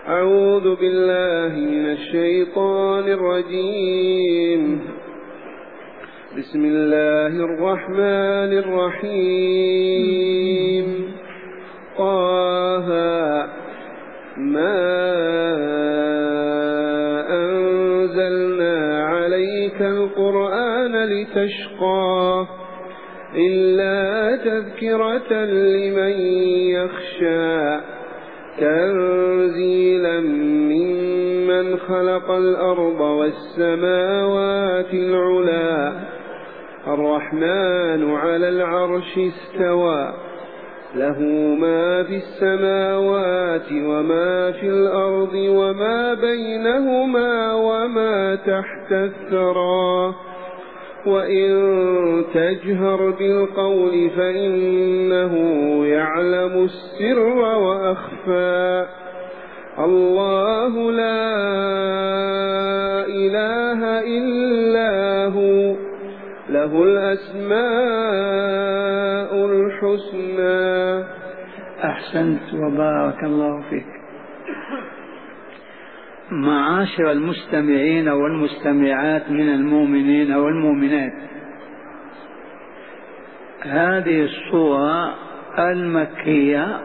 أعوذ بالله من الشيطان الرجيم. بسم الله الرحمن الرحيم. طه ما أنزلنا عليك القرآن لتشقى إلا تذكرة لمن يخشى تنزيلا ممن خلق الأرض والسماوات العلى الرحمن على العرش استوى له ما في السماوات وما في الأرض وما بينهما وما تحت الثرى وإن تجهر بالقول فإنه يعلم السر وأخفى الله لا إله إلا هو له الأسماء الحسنى. أحسنت وبارك الله فيك. معاشر المستمعين والمستمعات من المؤمنين والمؤمنات، هذه السورة المكية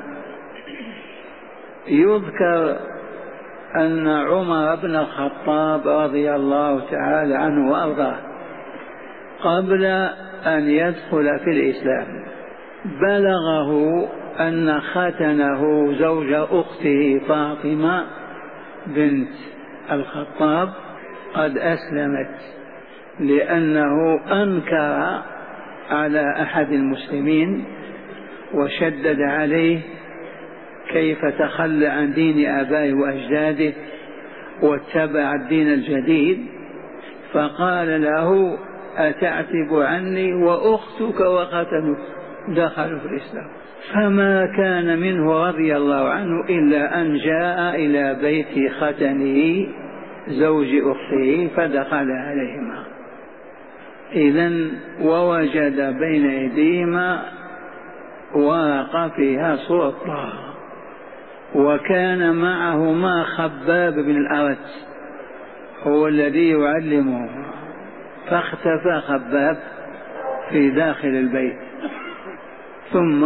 يذكر أن عمر بن الخطاب رضي الله تعالى عنه وأرضاه قبل أن يدخل في الإسلام بلغه أن ختنه زوج أخته فاطمة بنت الخطاب قد أسلمت، لأنه أنكر على أحد المسلمين وشدد عليه كيف تخلى عن دين آبائه وأجداده واتبع الدين الجديد، فقال له أتعتب عني وأختك وختنك دخلوا في الإسلام. فما كان منه رضي الله عنه إلا أن جاء إلى بيت ختنه زوج أخته فدخل عليهما. إذن ووجد بين أيديهما ورقة فيها صورة طه، وكان معهما خباب بن الأرت هو الذي يعلمه، فاختفى خباب في داخل البيت. ثم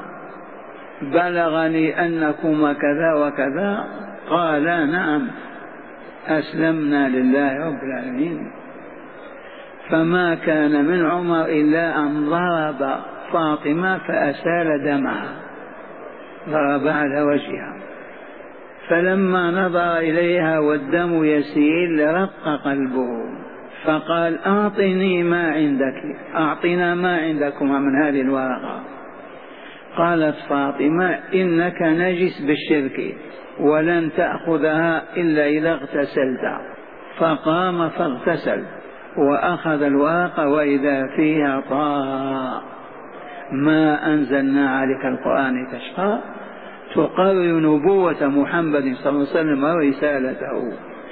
بلغني أنكما كذا وكذا، قال نعم أسلمنا لله رب العالمين. فما كان من عمر إلا أن ضرب فاطمة فأسال دمها، ضرب على وجهها، فلما نظر إليها والدم يسيل رق قلبه، فقال أعطني ما عندك، أعطنا ما عندكما من هذه الورقة. قالت فاطمة إنك نجس بالشرك ولن تأخذها إلا إذا اغتسلت. فقام فاغتسل وأخذ الورقة وإذا فيها طه ما أنزلنا عليك القرآن تشقى، تقرر نبوة محمد صلى الله عليه وسلم ورسالته.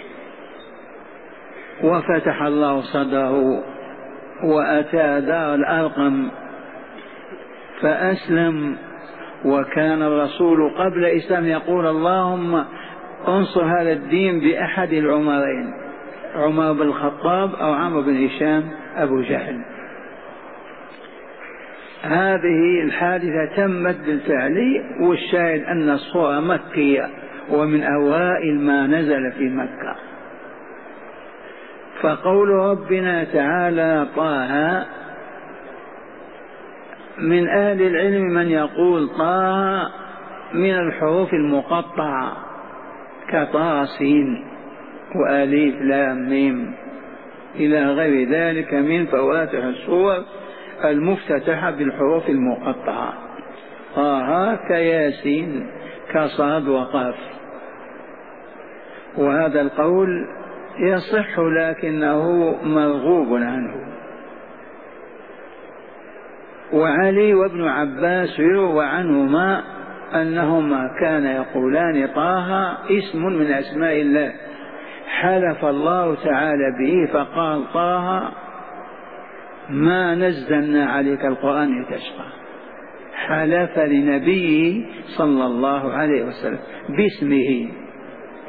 وفتح الله صدره وأتى دار الأرقم فأسلم. وكان الرسول قبل الإسلام يقول اللهم انصر هذا الدين بأحد العمرين، عمر بن الخطاب أو عمرو بن هشام أبو جهل. هذه الحادثة تمت بالفعل، والشاهد أن الصورة مكية ومن أوائل ما نزل في مكة. فقول ربنا تعالى طه، من أهل العلم من يقول طه من الحروف المقطعة كطاسين وأليف لام ميم إلى غير ذلك من فواتح السور المفتتحة بالحروف المقطعة. طه كياسين كصاد وقاف. وهذا القول يصح لكنه مرغوب عنه. وعلي وابن عباس يروى عنهما أنهما كان يقولان طه اسم من أسماء الله حلف الله تعالى به فقال طه ما نزلنا عليك القرآن لتشقى، حلف لنبيه صلى الله عليه وسلم باسمه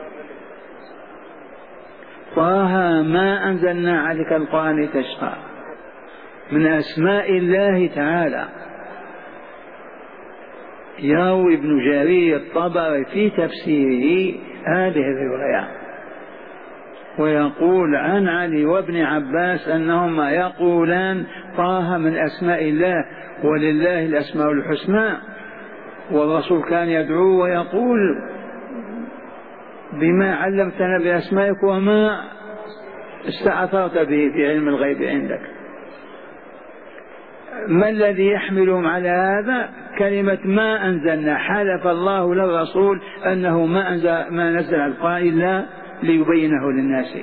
طه ما أنزلنا عليك القرآن لتشقى، من أسماء الله تعالى. يروي ابن جرير الطبري في تفسيره هذه الرواية ويقول عن علي وابن عباس أنهما يقولان طه من أسماء الله، ولله الأسماء الحسنى، والرسول كان يدعو ويقول بما علمتنا بأسمائك وما استأثرت به في علم الغيب عندك. ما الذي يحملهم على هذا؟ كلمة ما أنزلنا، حلف الله للرسول أنه ما نزل القرآن إلا ليبينه للناس.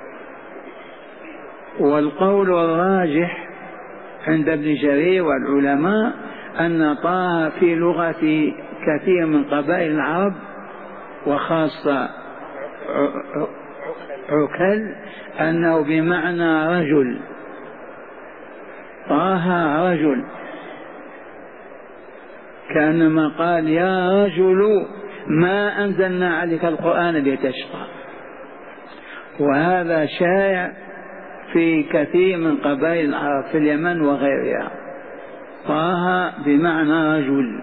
والقول الراجح عند ابن جرير والعلماء أن طه في لغة كثير من قبائل العرب وخاصة عكل أنه بمعنى رجل، طه رجل، كأنما قال يا رجل ما أنزلنا عليك القرآن لتشقى. وهذا شائع في كثير من قبائل العرب في اليمن وغيرها، طه بمعنى رجل.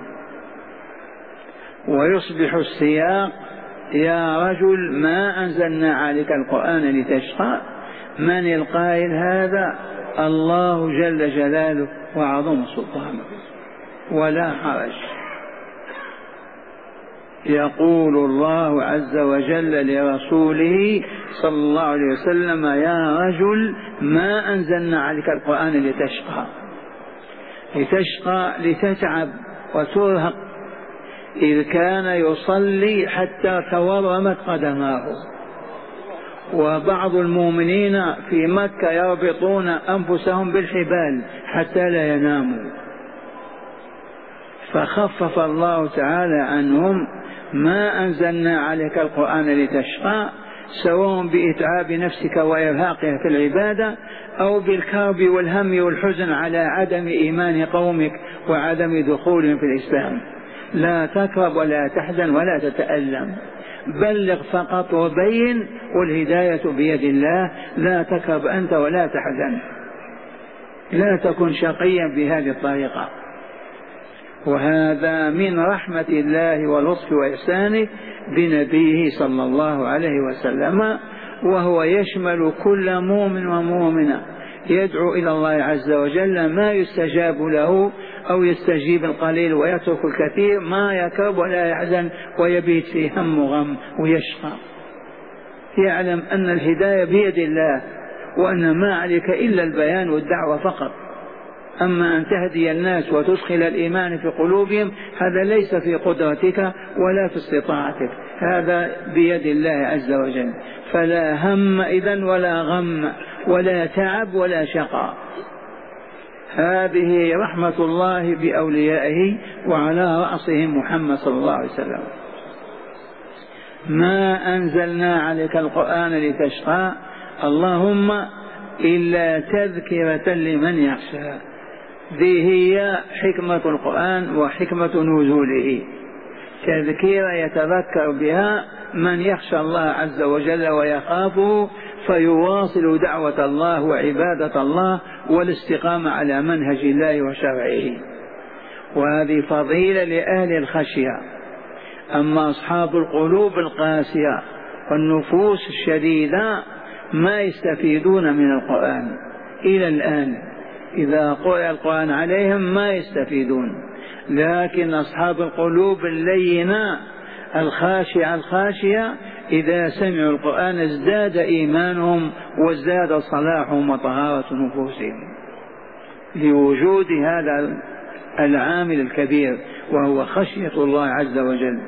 ويصبح السياق يا رجل ما أنزلنا عليك القرآن لتشقى. من القائل هذا؟ الله جل جلاله وعظم سلطانه، ولا حرج. يقول الله عز وجل لرسوله صلى الله عليه وسلم يا رجل ما أنزلنا عليك القرآن لتشقى. لتشقى لتتعب وترهق، إذ كان يصلي حتى تورمت قدماه. وبعض المؤمنين في مكة يربطون أنفسهم بالحبال حتى لا يناموا، فخفف الله تعالى عنهم ما أنزلنا عليك القرآن لتشقى، سواء بإتعاب نفسك وإرهاقها في العبادة أو بالكرب والهم والحزن على عدم إيمان قومك وعدم دخولهم في الإسلام. لا تكرب ولا تحزن ولا تتألم، بلغ فقط وبين، والهداية بيد الله. لا تكرب أنت ولا تحزن، لا تكن شقيا بهذه الطريقة. وهذا من رحمة الله ولطف وإحسانه بنبيه صلى الله عليه وسلم، وهو يشمل كل مؤمن ومؤمنة يدعو إلى الله عز وجل ما يستجاب له أو يستجيب القليل ويترك الكثير، ما يكرب ولا يحزن ويبيت في هم وغم ويشقى. يعلم أن الهداية بيد الله، وأن ما عليك إلا البيان والدعوة فقط. أما أن تهدي الناس وتدخل الإيمان في قلوبهم هذا ليس في قدرتك ولا في استطاعتك، هذا بيد الله عز وجل. فلا هم إذن ولا غم ولا تعب ولا شقاء. هذه رحمة الله بأوليائه، وعلى رأسهم محمد صلى الله عليه وسلم. ما أنزلنا عليك القرآن لتشقى اللهم إلا تذكرة لمن يخشى. ذي هي حكمة القرآن وحكمة نزوله، تذكير يتذكر بها من يخشى الله عز وجل ويخافه، فيواصل دعوة الله وعبادة الله والاستقامة على منهج الله وشرعه. وهذه فضيلة لأهل الخشية. أما أصحاب القلوب القاسية والنفوس الشديدة ما يستفيدون من القرآن إلى الآن، إذا قرأ القرآن عليهم ما يستفيدون. لكن أصحاب القلوب اللينة الخاشية إذا سمعوا القرآن ازداد إيمانهم وازداد صلاحهم وطهارة نفوسهم، لوجود هذا العامل الكبير وهو خشية الله عز وجل.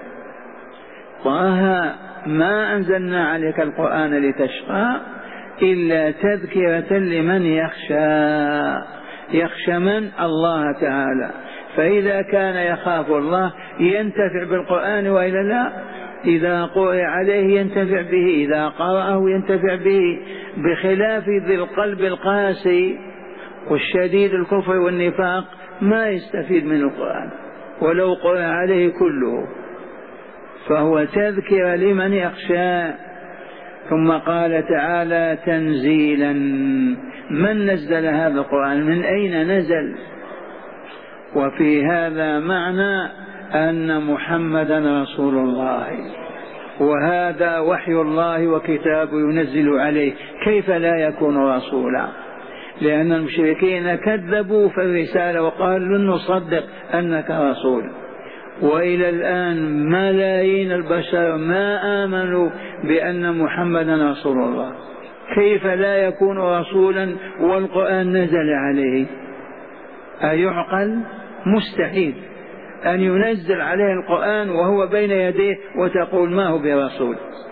طه ما أنزلنا عليك القرآن لتشقى إلا تذكرة لمن يخشى. يخشى من؟ الله تعالى. فإذا كان يخاف الله ينتفع بالقرآن وإلا لا؟ إذا قرأ عليه ينتفع به، إذا قرأه ينتفع به، بخلاف ذي القلب القاسي والشديد الكفر والنفاق ما يستفيد من القرآن ولو قرأ عليه كله. فهو تذكر لمن يخشى. ثم قال تعالى تنزيلا. من نزل هذا القرآن؟ من أين نزل؟ وفي هذا معنى أن محمدا رسول الله، وهذا وحي الله وكتاب ينزل عليه، كيف لا يكون رسولا؟ لأن المشركين كذبوا في الرسالة وقالوا لن نصدق أنك رسول، وإلى الآن ملايين البشر ما آمنوا بأن محمدا رسول الله، كيف لا يكون رسولا والقرآن نزل عليه؟ أيعقل؟ مستحيل أن ينزل عليه القرآن وهو بين يديه وتقول ما هو برسول.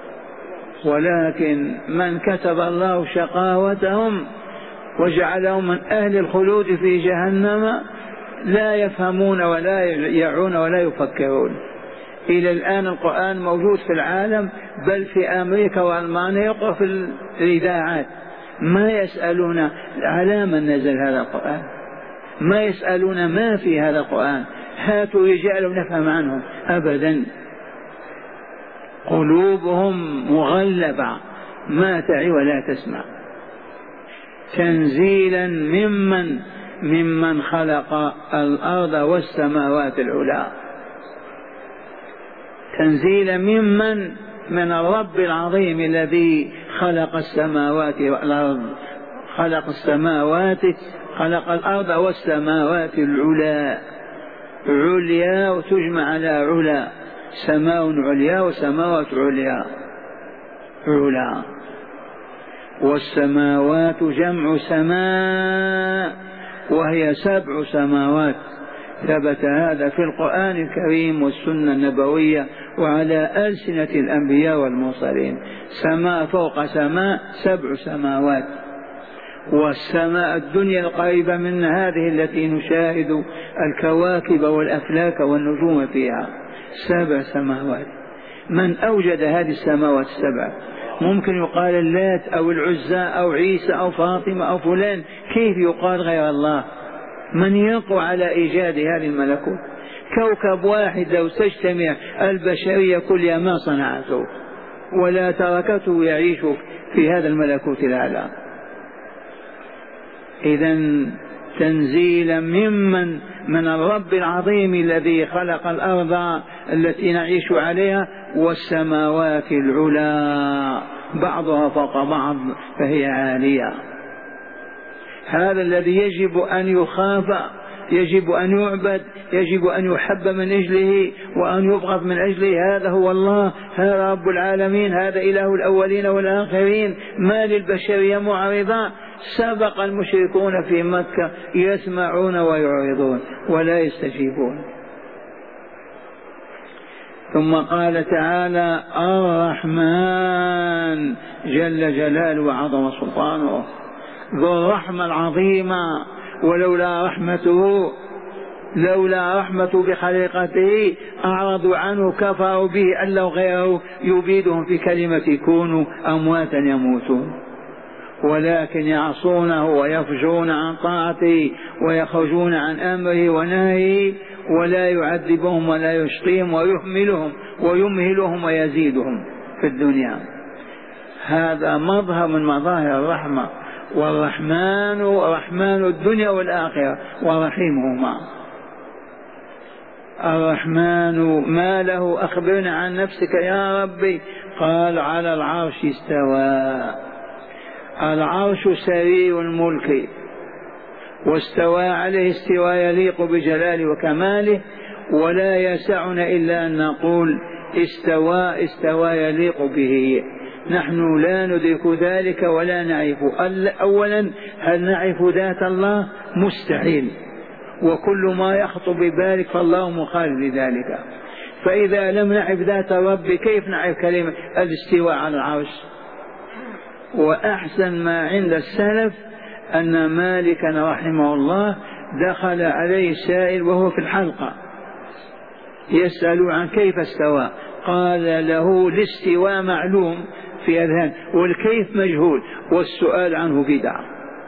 ولكن من كتب الله شقاوتهم وجعلهم من أهل الخلود في جهنم لا يفهمون ولا يعون ولا يفكرون. إلى الآن القرآن موجود في العالم، بل في أمريكا وألمانيا يقرأ في الإذاعات، ما يسألون على من نزل هذا القرآن، ما يسألون ما في هذا القرآن، هاتوا رجال ونفهم عنهم أبدا. قلوبهم مغلبة ما تعي ولا تسمع. تنزيلا ممن خلق الأرض والسماوات العلى، تنزيلا من الرب العظيم الذي خلق السماوات والأرض، خلق الأرض والسماوات العلى، عليا وتجمع على علا، سماء عليا وسماوات عليا، علا. والسماوات جمع سماء وهي 7 سماوات، ثبت هذا في القرآن الكريم والسنة النبوية وعلى ألسنة الأنبياء والمرسلين. سماء فوق سماء، 7 سماوات. والسماء الدنيا القريبة من هذه التي نشاهد الكواكب والأفلاك والنجوم فيها، 7 سماوات. من أوجد هذه السماوات 7؟ ممكن يقال اللات أو العزى أو عيسى أو فاطمة أو فلان، كيف يقال غير الله؟ من يقوى على إيجاد هذه الملكوت؟ كوكب واحد لو تجتمع البشرية كلها ما صنعته ولا تركته يعيش في هذا الملكوت الأعلى. إذن تنزيلا من الرب العظيم الذي خلق الأرض التي نعيش عليها والسماوات العلى بعضها فوق بعض فهي عالية. هذا الذي يجب أن يخاف، يجب أن يعبد، يجب أن يحب من أجله وأن يبغض من أجله. هذا هو الله، هذا رب العالمين، هذا إله الأولين والآخرين. ما للبشرية معرضة؟ سبق المشركون في مكة يسمعون ويعرضون ولا يستجيبون. ثم قال تعالى الرحمن جل جلاله وعظم سلطانه، ذو الرحمة العظيمة، ولولا رحمته بخليقته أعرضوا عنه، كفروا به أن لو غيره يبيدهم في كلمة كونوا أمواتا يموتون. ولكن يعصونه ويفجرون عن طاعته ويخرجون عن أمره ونهيه، ولا يعذبهم ولا يشقيهم ويمهلهم ويزيدهم في الدنيا. هذا مظهر من مظاهر الرحمة. والرحمن رحمن الدنيا والآخرة ورحيمهما. الرحمن ما له؟ أخبرنا عن نفسك يا ربي. قال على العرش استوى. العرش سرير الملك، واستوى عليه استواء يليق بجلاله وكماله، ولا يسعنا إلا أن نقول استوى يليق به. نحن لا ندرك ذلك ولا نعرف. أولا هل نعرف ذات الله؟ مستحيل، وكل ما يخطر ببالك فالله مخالف لذلك. فإذا لم نعرف ذات الرب كيف نعرف كلمة الاستواء على العرش؟ وأحسن ما عند السلف أن مالكا رحمه الله دخل عليه سائل وهو في الحلقة يسأل عن كيف استوى، قال له الاستواء معلوم في أذهان والكيف مجهول والسؤال عنه بدعة.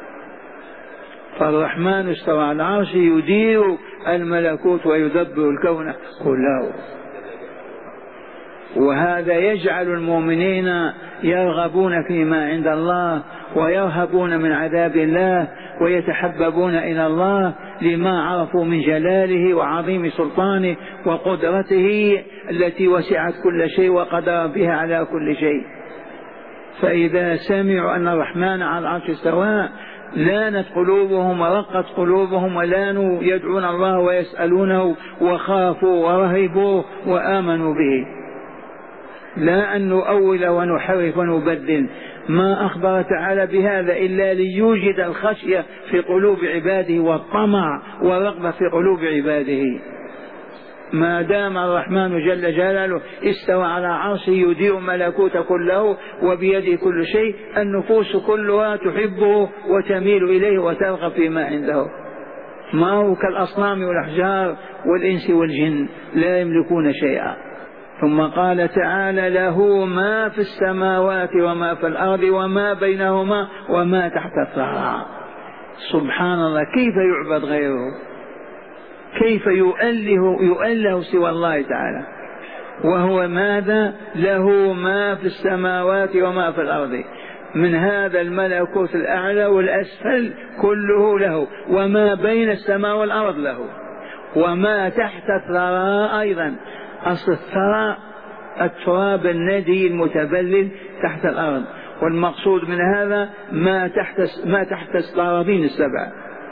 فالرحمن استوى على العرش يدير الملكوت ويدبر الكون كله. وهذا يجعل المؤمنين يرغبون فيما عند الله ويرهبون من عذاب الله ويتحببون إلى الله لما عرفوا من جلاله وعظيم سلطانه وقدرته التي وسعت كل شيء وقدر بها على كل شيء. فإذا سمعوا أن الرحمن على العرش استوى لانت قلوبهم ورقت قلوبهم ولانوا يدعون الله ويسألونه وخافوا ورهبوا وآمنوا به. لا أن نؤول ونحرف ونبدل ما أخبر تعالى بهذا إلا ليوجد الخشية في قلوب عباده والطمع والرغبة في قلوب عباده. ما دام الرحمن جل جلاله استوى على عرشه يدير ملكوت كله وبيده كل شيء، النفوس كلها تحبه وتميل إليه وترغب فيما عنده. ما هو كالأصنام والأحجار والإنس والجن لا يملكون شيئا. ثم قال تعالى له ما في السماوات وما في الأرض وما بينهما وما تحت الثرى. سبحان الله، كيف يعبد غيره؟ كيف يؤله سوى الله تعالى؟ وهو ماذا؟ له ما في السماوات وما في الأرض، من هذا الملكوت الأعلى والأسفل كله له، وما بين السماء والأرض له، وما تحت الثرى أيضا. أصل الثرى التراب الندي المتبلل تحت الأرض، والمقصود من هذا ما تحت الأراضين السبع.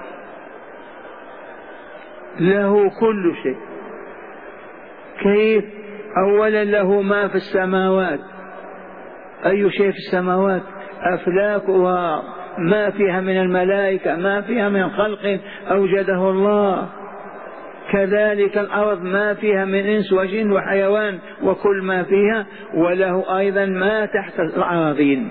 له كل شيء. كيف؟ أولا له ما في السماوات. أي شيء في السماوات؟ أفلاكها، ما فيها من الملائكة، ما فيها من خلق أوجده الله. كذلك الأرض ما فيها من إنس وجن وحيوان وكل ما فيها. وله أيضا ما تحت الأراضين.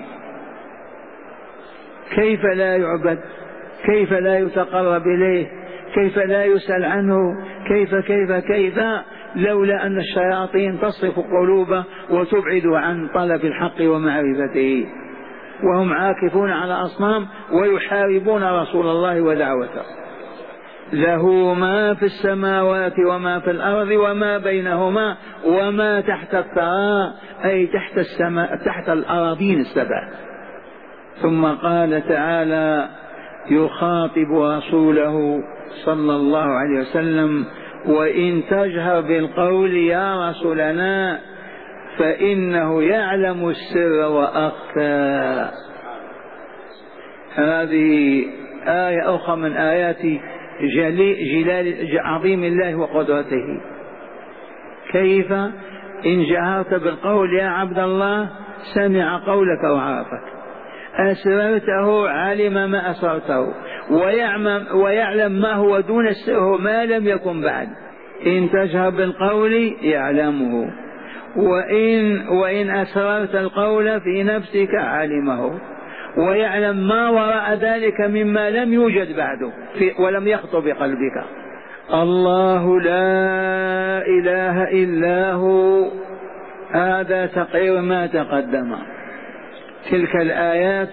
كيف لا يعبد؟ كيف لا يتقرب إليه؟ كيف لا يسأل عنه؟ كيف لولا أن الشياطين تصرف قلوبه وتبعد عن طلب الحق ومعرفته، وهم عاكفون على أصنام ويحاربون رسول الله ودعوته. له ما في السماوات وما في الأرض وما بينهما وما تحت الثرى، أي تحت السماء، تحت الأراضين السبع. ثم قال تعالى يخاطب رسوله صلى الله عليه وسلم: وإن تجهر بالقول يا رسولنا فإنه يعلم السر وأخفى. هذه آية أخرى من آيات جلال عظيم الله وقدرته. كيف؟ إن جهرت بالقول يا عبد الله سمع قولك وعرفك، أسررته علم ما أسررته، ويعلم ما هو دون السر ما لم يكن بعد. إن تجهر بالقول يعلمه، وإن أسررت القول في نفسك علمه، ويعلم ما وراء ذلك مما لم يوجد بعده ولم يخطر بقلبك. الله لا إله إلا هو. هذا تقرير ما تقدم. تلك الآيات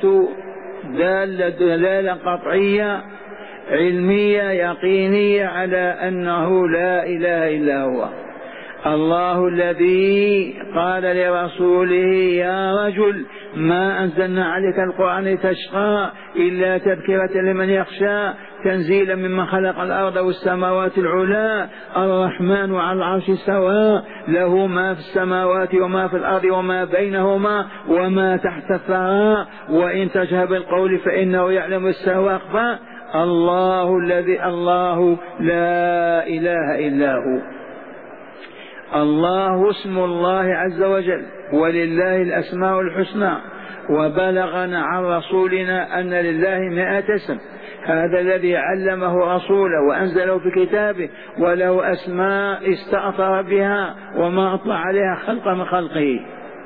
دالة قطعية علمية يقينية على أنه لا إله إلا هو. الله الذي قال لرسوله: يا رجل ما أنزلنا عليك القرآن تشقى إلا تذكرة لمن يخشى تنزيلا ممن خلق الأرض والسماوات العلى الرحمن على العرش استوى له ما في السماوات وما في الأرض وما بينهما وما تحت الثرى وإن تجهر بالقول فإنه يعلم السر وأخفى. الله لا إله إلا هو. الله اسم الله عز وجل، ولله الأسماء الحسنى. وبلغنا عن رسولنا أن لله 100 اسم، هذا الذي علمه رسوله وأنزله في كتابه، وله أسماء استأثر بها وما أطلع عليها خلق من خلقه.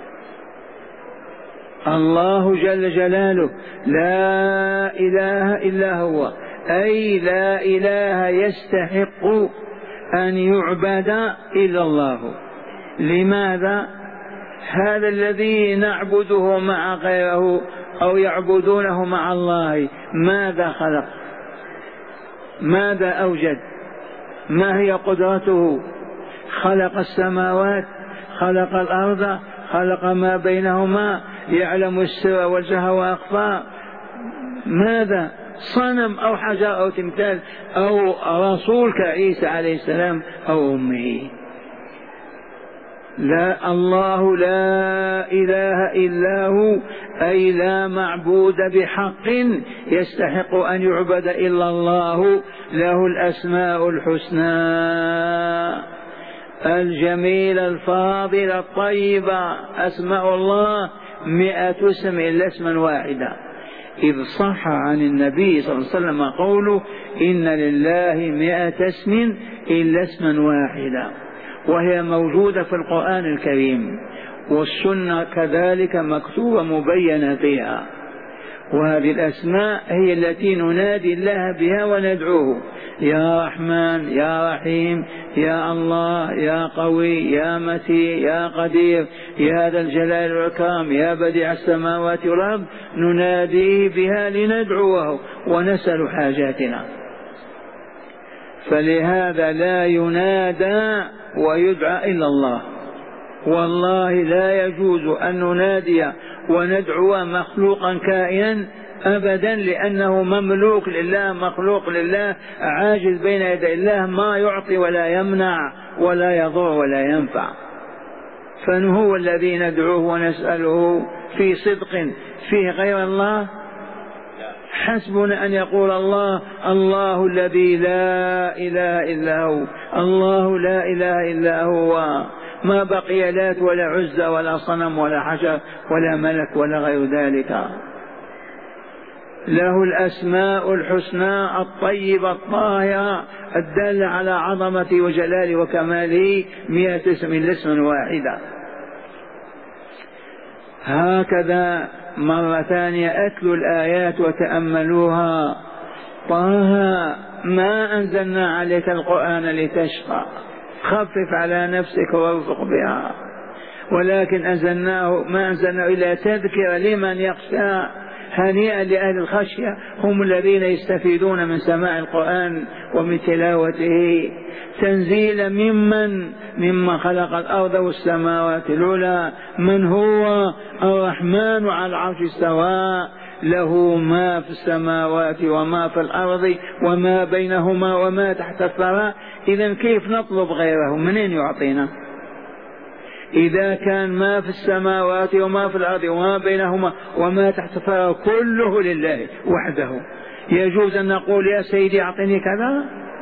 الله جل جلاله لا إله إلا هو، أي لا إله يستحق أن يعبد إلا الله. لماذا؟ هذا الذي نعبده مع غيره أو يعبدونه مع الله ماذا خلق؟ ماذا أوجد؟ ما هي قدرته؟ خلق السماوات، خلق الأرض، خلق ما بينهما، يعلم السر والجهر وأخفى. ماذا؟ صنم أو حجر أو تمثال أو رسول كعيسى عليه السلام أو أمه. لا، الله لا إله إلا هو، أي لا معبود بحق يستحق أن يعبد إلا الله، له الأسماء الحسنى الجميلة الفاضلة الطيبة. أسماء الله 100 اسم إلا اسما واحدا، إذ صح عن النبي صلى الله عليه وسلم قوله إن لله 100 اسم إلا اسما واحدا، وهي موجودة في القرآن الكريم، والسنة كذلك مكتوبة مبينة فيها. وهذه الأسماء هي التي ننادي الله بها وندعوه: يا رحمن، يا رحيم، يا الله، يا قوي، يا متين، يا قدير، يا ذا الجلال والإكرام، يا بديع السماوات والأرض. نناديه بها لندعوه ونسأل حاجاتنا. فلهذا لا ينادى ويدعى إلا الله. والله لا يجوز أن ننادي وندعو مخلوقا كائنا أبدا، لأنه مملوك لله، مخلوق لله، عاجز بين يدي الله، ما يعطي ولا يمنع ولا يضر ولا ينفع. فهو الذي ندعوه ونسأله في صدق فيه غير الله. حسبنا أن يقول الله: الله الذي لا إله إلا هو، الله لا إله إلا هو. ما بقي لات ولا عزى ولا صنم ولا حجر ولا ملك ولا غير ذلك. له الأسماء الحسنى الطيبة الطاهرة الدالة على عظمته وجلاله وكماله، 100 اسم إلا اسما واحدا. هكذا مرة ثانية أتلوا الآيات وتأملوها. طه ما أنزلنا عليك القرآن لتشقى، خفف على نفسك وارفق بها، ولكن ما أنزلناه إلا تذكر لمن يخشى. هنيئا لأهل الخشية، هم الذين يستفيدون من سماع القرآن ومن تلاوته. تنزيلا ممن خلق الأرض والسماوات العلى، من هو الرحمن على العرش استوى، له ما في السماوات وما في الأرض وما بينهما وما تحت الثرى. إذن كيف نطلب غيره؟ منين يعطينا إذا كان ما في السماوات وما في الأرض وما بينهما وما تحت الثرى كله لله وحده؟ يجوز أن نقول يا سيدي أعطني كذا؟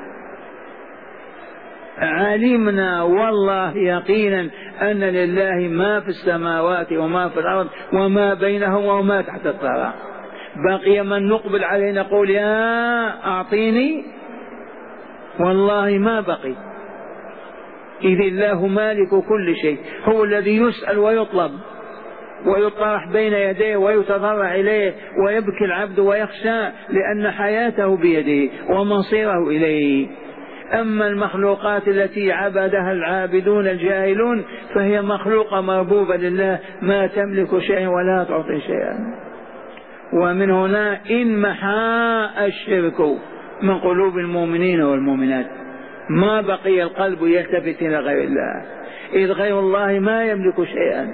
علمنا والله يقينا أن لله ما في السماوات وما في الأرض وما بينهما وما تحت الثرى. بقي من نقبل عليه نقول يا أعطيني؟ والله ما بقي. إذ الله مالك كل شيء، هو الذي يسأل ويطلب ويطرح بين يديه ويتضرع إليه، ويبكي العبد ويخشى لأن حياته بيده ومصيره إليه. أما المخلوقات التي عبدها العابدون الجاهلون فهي مخلوقة مربوبة لله، ما تملك شيئا ولا تعطي شيئا. ومن هنا إن محى الشرك من قلوب المؤمنين والمؤمنات، ما بقي القلب يلتفت إلى غير الله، إذ غير الله ما يملك شيئا.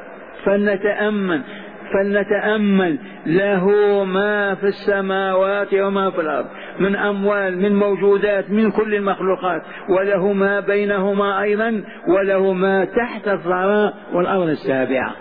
فلنتأمل له ما في السماوات وما في الأرض من أموال، من موجودات، من كل المخلوقات، وله ما بينهما أيضا، وله ما تحت الثرى والأرض السابعة.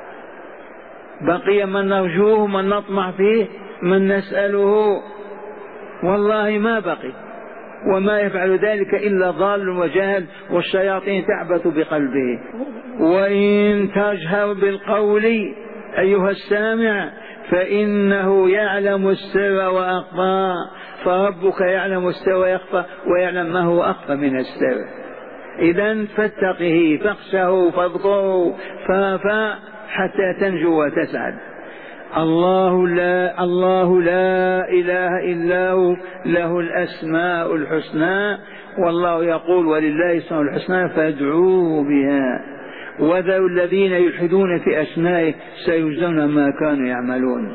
بقي من نرجوه، من نطمع فيه، من نسأله، والله ما بقي. وما يفعل ذلك إلا ضال وجاهل، والشياطين تعبث بقلبه. وإن تجهر بالقول أيها السامع فإنه يعلم السر وأخفى، فربك يعلم السر ويخفى، ويعلم ما هو أخفى من السر. إذن فاتقه، فاخشه، فاذكره، حتى تنجو وتسعد. الله لا إله إلا هو، له الأسماء الحسنى. والله يقول ولله الأسماء الحسنى فادعوه بها، وذروا الذين يلحدون في أسمائه سيجزون ما كانوا يعملون.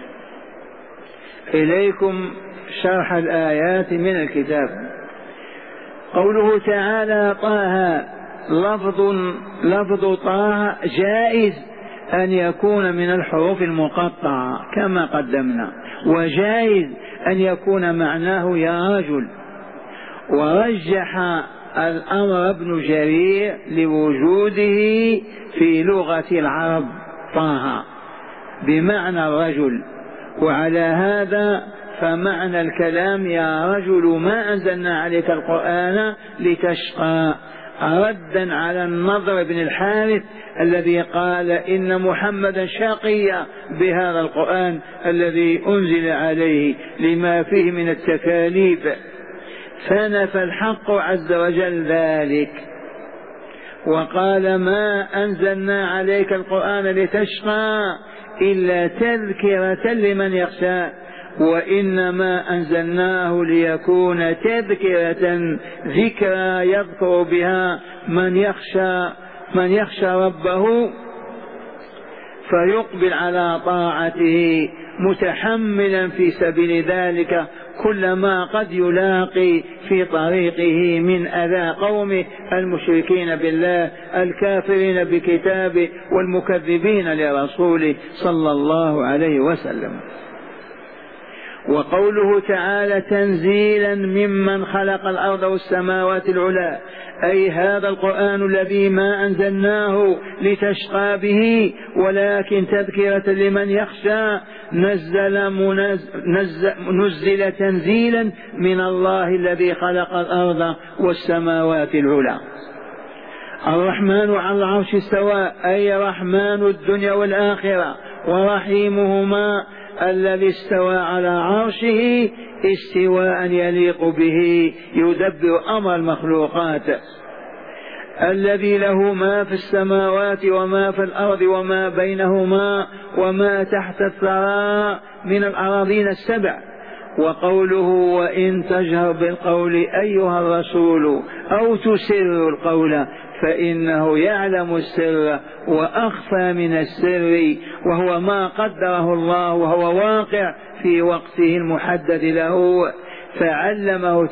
إليكم شرح الآيات من الكتاب. قوله تعالى: طه لفظ طه جائز أن يكون من الحروف المقطعة كما قدمنا، وجائز أن يكون معناه يا رجل. ورجح الأمر ابن جرير لوجوده في لغة العرب طه بمعنى الرجل، وعلى هذا فمعنى الكلام يا رجل ما أنزلنا عليك القرآن لتشقى، ردا على النضر بن الحارث الذي قال إن محمدا شقي بهذا القرآن الذي أنزل عليه لما فيه من التكاليف، فنفى الحق عز وجل ذلك وقال ما أنزلنا عليك القرآن لتشقى إلا تذكرة لمن يخشى، وإنما أنزلناه ليكون تذكرة ذكرى يذكر بها من يخشى ربه فيقبل على طاعته متحملا في سبيل ذلك كل ما قد يلاقي في طريقه من أذى قومه المشركين بالله الكافرين بكتابه والمكذبين لرسوله صلى الله عليه وسلم. وقوله تعالى تنزيلا ممن خلق الأرض والسماوات العلى، أي هذا القرآن الذي ما أنزلناه لتشقى به ولكن تذكرة لمن يخشى نزل تنزيلا من الله الذي خلق الأرض والسماوات العلى. الرحمن على العرش استوى، أي رحمن الدنيا والآخرة ورحيمهما الذي استوى على عرشه استواء يليق به يدبر أمر المخلوقات، الذي له ما في السماوات وما في الأرض وما بينهما وما تحت الثرى من الأراضين السبع. وقوله وإن تجهر بالقول أيها الرسول أو تسر القول فإنه يعلم السر وأخفى من السر، وهو ما قدره الله وهو واقع في وقته المحدد له، فعلمه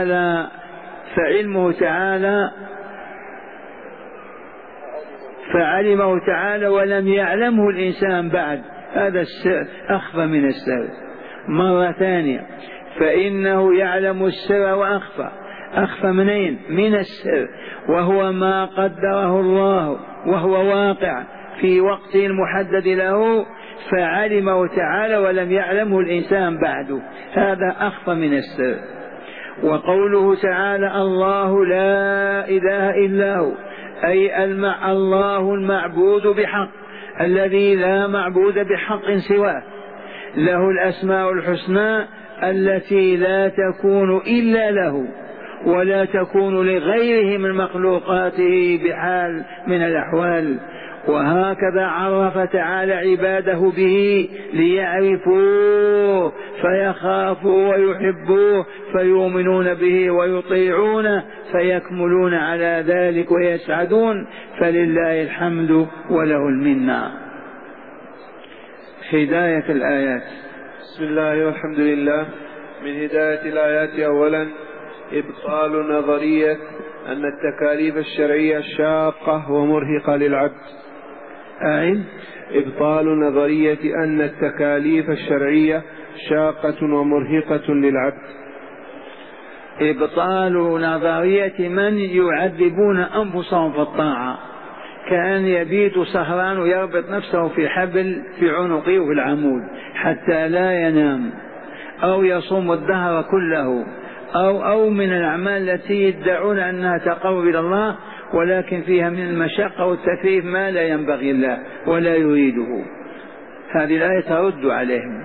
تعالى ولم يعلمه الإنسان بعد. هذا السر أخفى من السر. مرة ثانية فإنه يعلم السر وأخفى. أخفى منين؟ من السر، وهو ما قدره الله وهو واقع في وقته المحدد له، فعلمه تعالى ولم يعلمه الإنسان بعد. هذا أخفى من السر. وقوله تعالى الله لا إله إلا هو، أي الله المعبود بحق الذي لا معبود بحق سواه، له الأسماء الحسنى التي لا تكون إلا له ولا تكون لغيره من مخلوقاته بحال من الأحوال. وهكذا عرف تعالى عباده به ليعرفوه فيخافوا ويحبوه فيؤمنون به ويطيعونه فيكملون على ذلك ويسعدون، فلله الحمد وله المنة. هداية الآيات. بسم الله والحمد لله. من هداية الآيات أولا إبطال نظرية أن التكاليف الشرعية شاقة ومرهقة للعبد. إبطال نظرية أن التكاليف الشرعية شاقة ومرهقة للعبد. إبطال نظرية من يعذبون أنفسهم في الطاعة، كأن يبيت سهران ويربط نفسه في حبل في عنقه وفي العمود حتى لا ينام، أو يصوم الدهر كله، أو من الأعمال التي يدعون أنها تقرب إلى الله ولكن فيها من المشقة والتكليف ما لا ينبغي الله ولا يريده. هذه الآية ترد عليهم.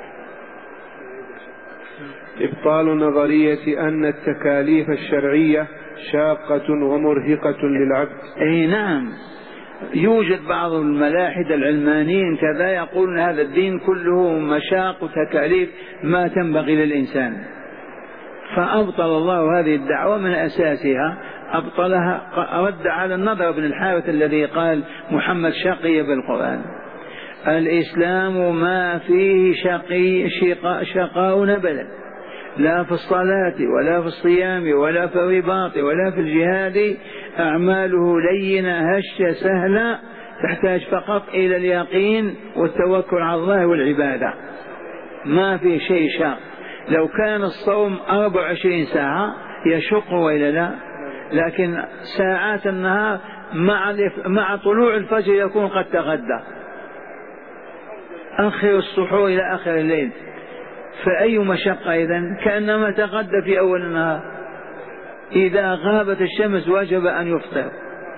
إبطال نظرية أن التكاليف الشرعية شاقة ومرهقة للعبد. أي نعم، يوجد بعض الملاحدة العلمانيين كذا يقولون هذا الدين كله مشاق وتكاليف ما تنبغي للإنسان، فأبطل الله هذه الدعوة من أساسها، أبطلها. رد على النضر بن الحارث الذي قال محمد شقي بالقرآن. الإسلام ما فيه شقاء أبدا، لا في الصلاة ولا في الصيام ولا في الرباط ولا في الجهاد. أعماله لينة هشة سهلة، تحتاج فقط إلى اليقين والتوكل على الله والعبادة، ما في شيء شاق. لو كان الصوم 24 ساعة يشق وإلا لا، لكن ساعات النهار مع طلوع الفجر يكون قد تغدى، أخر السحور إلى آخر الليل، فأي مشقة إذن؟ كأنما تغدى في أول النهار. إذا غابت الشمس وجب أن يفطر.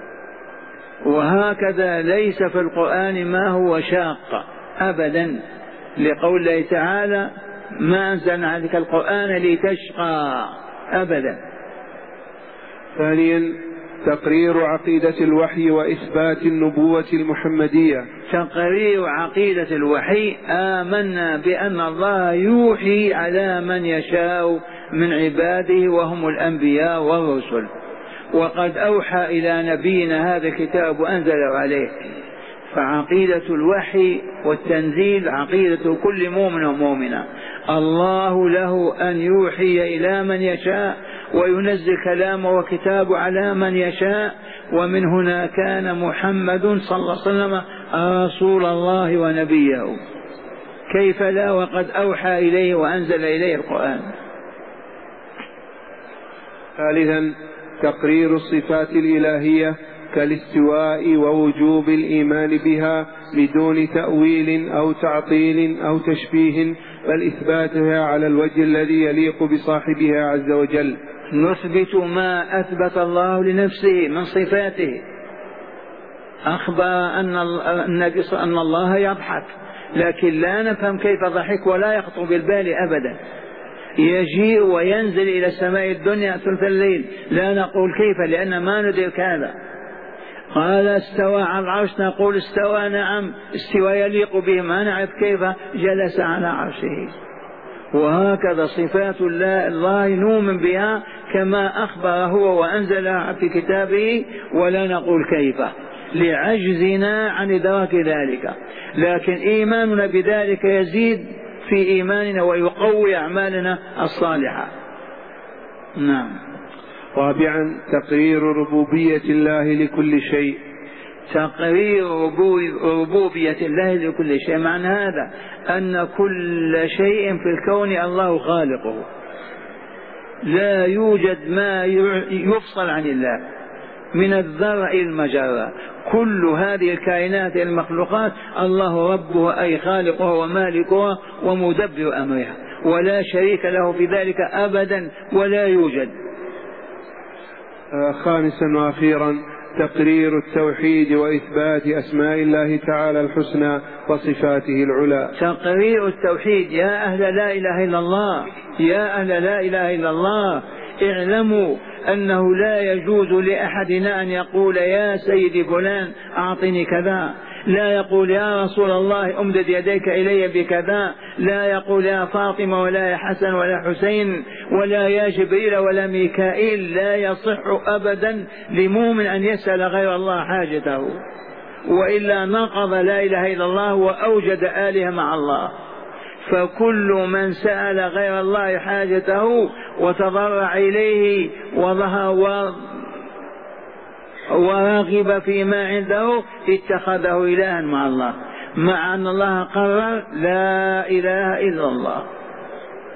وهكذا ليس في القرآن ما هو شاق أبدا، لقول الله تعالى ما أنزلنا عليك القرآن لتشقى أبدا. ثانيا تقرير عقيدة الوحي وإثبات النبوة المحمدية. تقرير عقيدة الوحي، آمنا بأن الله يوحي على من يشاء من عباده وهم الأنبياء والرسل، وقد أوحى إلى نبينا هذا الكتاب وأنزل عليه. فعقيدة الوحي والتنزيل عقيدة كل مؤمن ومؤمنة، الله له أن يوحي إلى من يشاء وينزل كلامه وكتابه على من يشاء. ومن هنا كان محمد صلى الله عليه وسلم رسول الله ونبيه، كيف لا وقد أوحى إليه وأنزل إليه القرآن. ثالثا تقرير الصفات الإلهية كالاستواء ووجوب الإيمان بها بدون تأويل أو تعطيل أو تشبيه، بل إثباتها على الوجه الذي يليق بصاحبها عز وجل. نثبت ما أثبت الله لنفسه من صفاته. أخبر أن الله يضحك، لكن لا نفهم كيف ضحك ولا يخطر بالبال أبدا. يجيء وينزل إلى السماء الدنيا ثلث الليل، لا نقول كيف لأن ما ندرك هذا. قال استوى على العرش، نقول استوى نعم، استوى يليق به، ما نعرف كيف جلس على عرشه. وهكذا صفات الله نؤمن بها كما أخبر هو وأنزلها في كتابه، ولا نقول كيف لعجزنا عن إدراك ذلك، لكن إيماننا بذلك يزيد في إيماننا ويقوي أعمالنا الصالحة. نعم. رابعا تقرير ربوبية الله لكل شيء. تقرير ربوبية الله لكل شيء، معنى هذا أن كل شيء في الكون الله خالقه، لا يوجد ما يفصل عن الله، من الذرة إلى المجرة، كل هذه الكائنات المخلوقات الله ربها أي خالقها ومالكها ومدبر أمرها، ولا شريك له في ذلك أبدا ولا يوجد. خامسا وأخيرا تقرير التوحيد وإثبات أسماء الله تعالى الحسنى وصفاته العلى. تقرير التوحيد، يا أهل لا إله إلا الله، يا أهل لا إله إلا الله، اعلموا أنه لا يجوز لأحدنا أن يقول يا سيدي فلان أعطني كذا، لا يقول يا رسول الله أمدد يديك إلي بكذا، لا يقول يا فاطمة ولا يا حسن ولا حسين ولا يا جبريل ولا ميكائيل. لا يصح أبدا لمؤمن أن يسأل غير الله حاجته، وإلا نقض لا إله إلا الله وأوجد آلهة مع الله. فكل من سأل غير الله حاجته وتضرع إليه ورغب فيما عنده اتخذه إلها مع الله، مع أن الله قرر لا إله إلا الله.